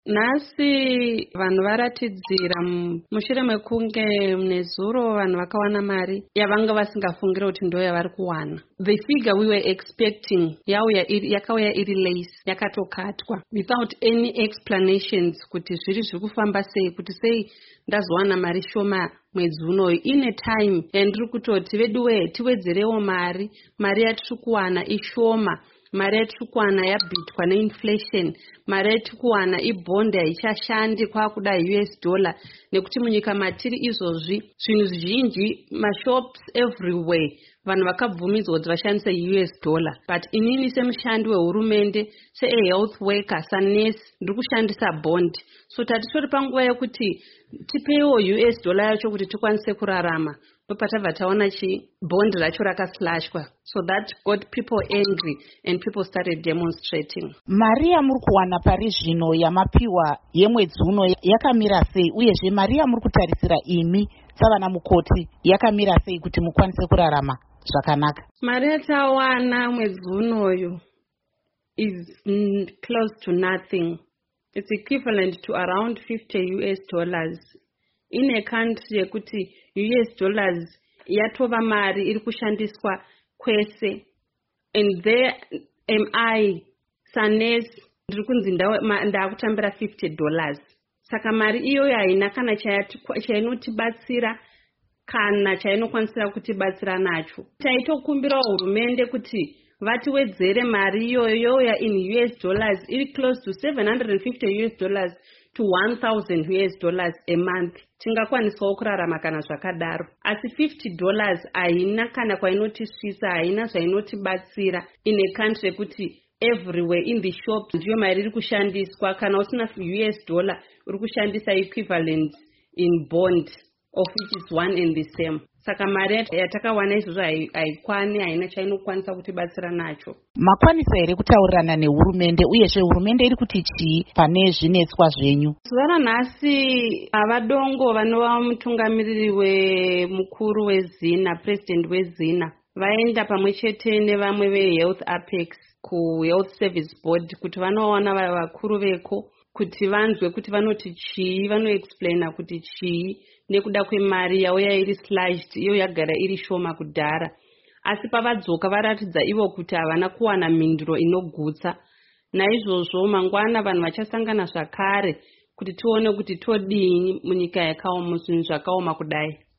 Nhasi vanhu varatidzira mushure mekunge nezuro vanhu vakawana mari yavanga vasingafungire kuti ndo yavari kuwana. The figure we were expecting yakauya iri less, yakatokatwa without any explanations kuti zviri kufamba sei, kuti sei ndazowana mari shoma mwedzi unoyu. Ine time yandiri kutoti veduwe tiwedzerewo mari yatiri kuwana ishoma, mari yatiri kuwana yabhitwa neinflation, mari yatiri kuwana ibhondi haichashandi kwakuda US dollar, nekuti munyika matiri izvozvi zvinhu zvizhinji mashops everywhere vanhu vakabvumidzwa kuti vashandise US dollar. But inini semushandi wehurumende, health worker, sanesi, ndiri kushandisa bond. So tatisori panguva yekuti tipewo US dollar yacho kuti tikwanise kurarama, patabva taona bond racho rakaslashwa. So that got people angry and people started demonstrating. Mari yamuri kuwana pari zvino yamapiwa yemwedzi uno yakamira sei, uyezve mari yamuri kutarisira imi savana mukoti yakamira sei kuti mukwanise kurarama zvakanaka? Mari yatawana mwedzi unoyu is close to nothing. It's equivalent to around $50 in a country yekuti $, yatova mari iri kushandiswa kwese. And there am I, Sanes, ndiri kunzi ndakutambira $50. Saka mari iyoyo haina kana chainotibatsira kana chainokwanisira kutibatsira nacho. Taitokumbira hurumende kuti vatiwedzere mari iyoyo in US dollars iri close to $750 to $1,000 a month. Tingakwanisawo kurarama kana zvakadaro. Asi $50 haina kana kwainotisvisa, haina zvainotibatsira in a country kuti everywhere in the shops ndiyo mari iri kushandiswa. Kana usina US dollar uri kushandisa equivalent in bond of which is one and the same. Saka mari yatakawana izvozvo haikwani, haina chainokwanisa kutibatsira nacho. Makwanisa here kutaurirana nehurumende, uyezve hurumende iri kuti chii pane zvinetswa zvenyu? Zuva ranhasi avadongo vanova mutungamiriri wemukuru wezina, president wezina, vaenda pamwe chete nevamwe vehealth apex kuhealth service board kuti vanoona vakuru veko kuti vanzwe kuti vanoti chii, vanoexplaina kuti chii nekuda kwemari yauya iri slashed, iyo yagara iri shoma kudhara. Asi pavadzoka varatidza ivo kuti havana kuwana mhinduro inogutsa. Naizvozvo mangwana vanhu vachasangana zvakare kuti tione kuti todini munyika yakaoma, zvinhu zvakaoma kudai.